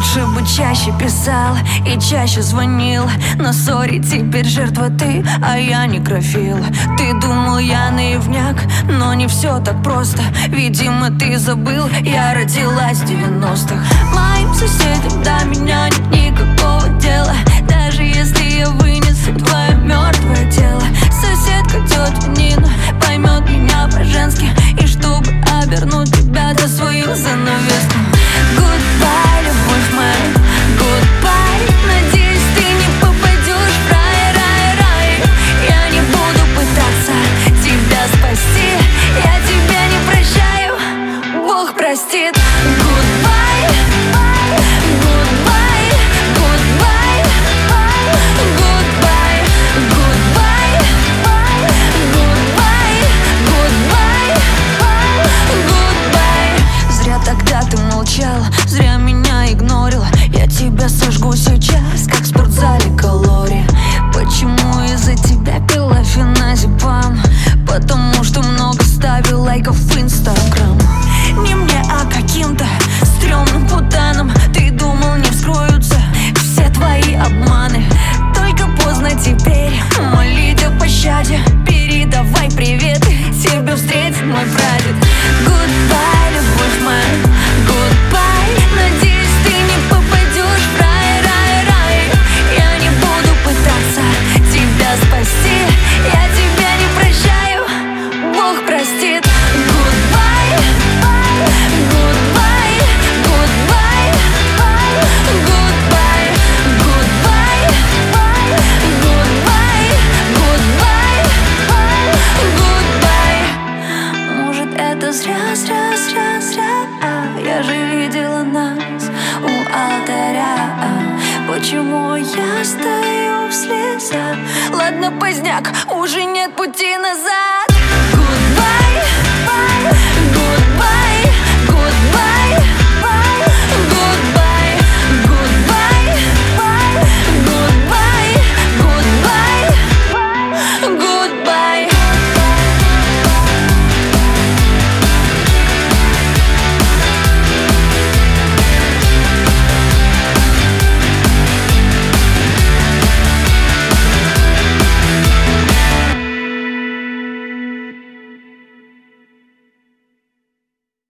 Лучше бы чаще писал и чаще звонил. Но сори, теперь жертва ты, а я некрофил. Ты думал, я наивняк, но не все так просто. Видимо, ты забыл, я родилась в 90-х. Моим соседям до меня нет никакого дела, даже если я вынесу твое мертвое тело. Соседка тетя Нина поймет меня по-женски, и чтобы обернуть тебя за свою занавеску. Goodbye, любовь моя, goodbye. Надеюсь, ты не попадешь в рай, рай, рай. Я не буду пытаться тебя спасти, я тебя не прощаю, Бог простит. Goodbye, goodbye, goodbye, goodbye, goodbye, goodbye, goodbye, goodbye. Зря тогда ты молчал, зря меня игнорил. Я тебя сожгу сейчас, как в спортзале калории. Почему из-за тебя пила феназепам? Потому что много ставил лайков в Инстаграм. Не мне, а каким-то стрёмным путанам. Ты думал, не вскроются все твои обманы. Только поздно теперь молить о пощаде. Передавай привет, тебе встретит мой прадед. Goodbye, любовь моя, goodbye. Надеюсь, ты не попадешь в рай, рай, рай. Я не буду пытаться тебя спасти, я тебя не прощаю, Бог простит. Goodbye, goodbye, goodbye, goodbye, goodbye, goodbye, goodbye, goodbye. Может, это зря, зря, зря, зря. Я же видела нас у алтаря. Почему я стою в слезах? Ладно, поздняк, уже нет пути назад.